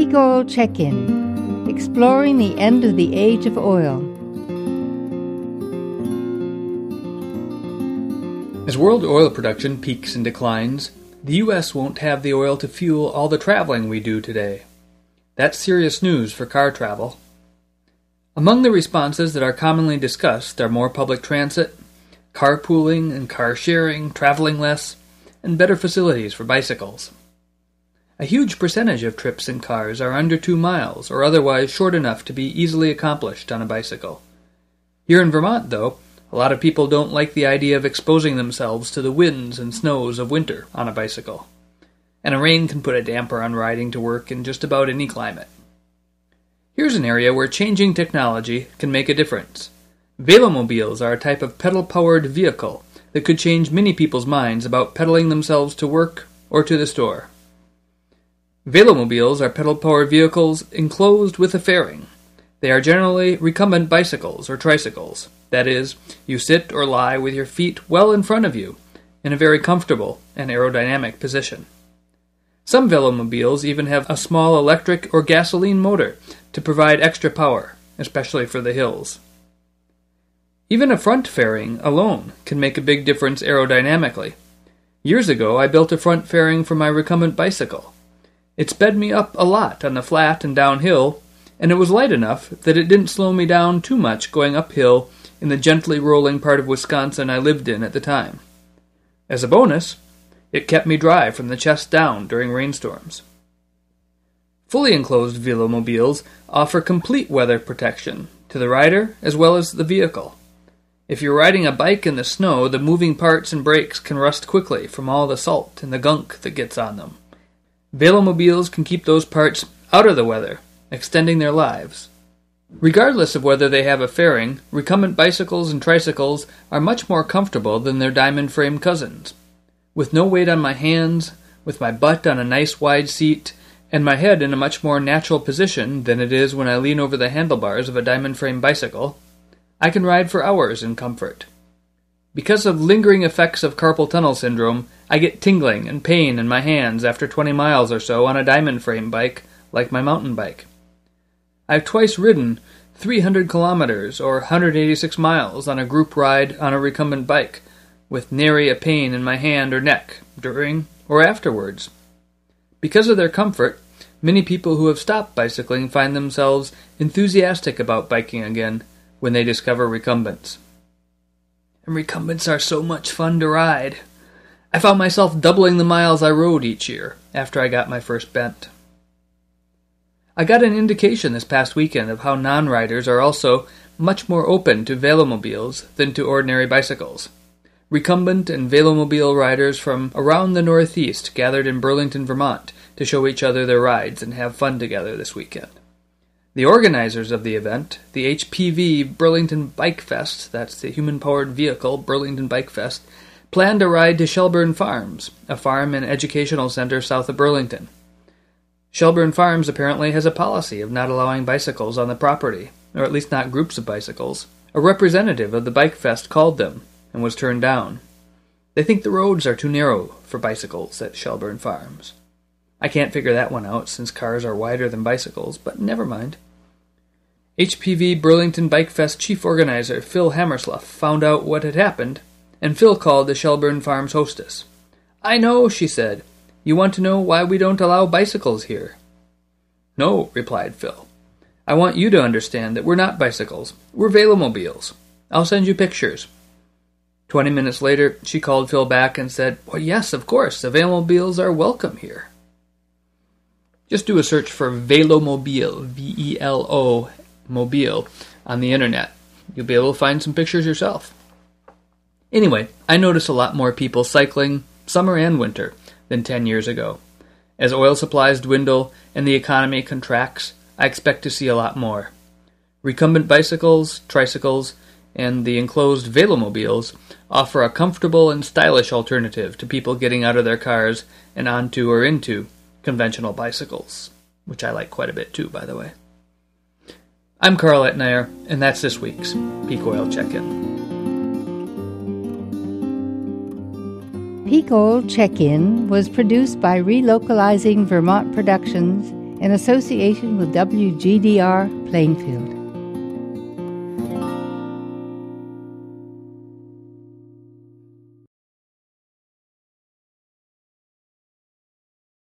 Peak Oil Check-In, exploring the end of the age of oil. As world oil production peaks and declines, the U.S. won't have the oil to fuel all the traveling we do today. That's serious news for car travel. Among the responses that are commonly discussed are more public transit, carpooling and car sharing, traveling less, and better facilities for bicycles. A huge percentage of trips in cars are under 2 miles or otherwise short enough to be easily accomplished on a bicycle. Here in Vermont, though, a lot of people don't like the idea of exposing themselves to the winds and snows of winter on a bicycle. And a rain can put a damper on riding to work in just about any climate. Here's an area where changing technology can make a difference. Velomobiles are a type of pedal-powered vehicle that could change many people's minds about pedaling themselves to work or to the store. Velomobiles are pedal-powered vehicles enclosed with a fairing. They are generally recumbent bicycles or tricycles. That is, you sit or lie with your feet well in front of you, in a very comfortable and aerodynamic position. Some velomobiles even have a small electric or gasoline motor to provide extra power, especially for the hills. Even a front fairing alone can make a big difference aerodynamically. Years ago, I built a front fairing for my recumbent bicycle. It sped me up a lot on the flat and downhill, and it was light enough that it didn't slow me down too much going uphill in the gently rolling part of Wisconsin I lived in at the time. As a bonus, it kept me dry from the chest down during rainstorms. Fully enclosed velomobiles offer complete weather protection to the rider as well as the vehicle. If you're riding a bike in the snow, the moving parts and brakes can rust quickly from all the salt and the gunk that gets on them. Velomobiles can keep those parts out of the weather, extending their lives. Regardless of whether they have a fairing, recumbent bicycles and tricycles are much more comfortable than their diamond frame cousins. With no weight on my hands, with my butt on a nice wide seat, and my head in a much more natural position than it is when I lean over the handlebars of a diamond frame bicycle, I can ride for hours in comfort. Because of lingering effects of carpal tunnel syndrome, I get tingling and pain in my hands after 20 miles or so on a diamond frame bike, like my mountain bike. I've twice ridden 300 kilometers or 186 miles on a group ride on a recumbent bike, with nary a pain in my hand or neck, during or afterwards. Because of their comfort, many people who have stopped bicycling find themselves enthusiastic about biking again when they discover recumbents. And recumbents are so much fun to ride. I found myself doubling the miles I rode each year after I got my first bent. I got an indication this past weekend of how non-riders are also much more open to velomobiles than to ordinary bicycles. Recumbent and velomobile riders from around the Northeast gathered in Burlington, Vermont to show each other their rides and have fun together this weekend. The organizers of the event, the HPV Burlington Bike Fest, that's the human-powered vehicle Burlington Bike Fest, planned a ride to Shelburne Farms, a farm and educational center south of Burlington. Shelburne Farms apparently has a policy of not allowing bicycles on the property, or at least not groups of bicycles. A representative of the Bike Fest called them and was turned down. They think the roads are too narrow for bicycles at Shelburne Farms. I can't figure that one out since cars are wider than bicycles, but never mind. HPV Burlington Bike Fest chief organizer Phil Hammersluff found out what had happened, and Phil called the Shelburne Farms hostess. "I know," she said. "You want to know why we don't allow bicycles here?" "No," replied Phil. "I want you to understand that we're not bicycles. We're velomobiles. I'll send you pictures." 20 minutes later, she called Phil back and said, "Well, yes, of course, the velomobiles are welcome here." Just do a search for velomobile, V-E-L-O, mobile, on the internet. You'll be able to find some pictures yourself. Anyway, I notice a lot more people cycling, summer and winter, than 10 years ago. As oil supplies dwindle and the economy contracts, I expect to see a lot more. Recumbent bicycles, tricycles, and the enclosed velomobiles offer a comfortable and stylish alternative to people getting out of their cars and onto or into conventional bicycles, which I like quite a bit too, by the way. I'm Carl Etnayer, and that's this week's Peak Oil Check-In. Peak Oil Check-In was produced by Relocalizing Vermont Productions in association with WGDR Plainfield.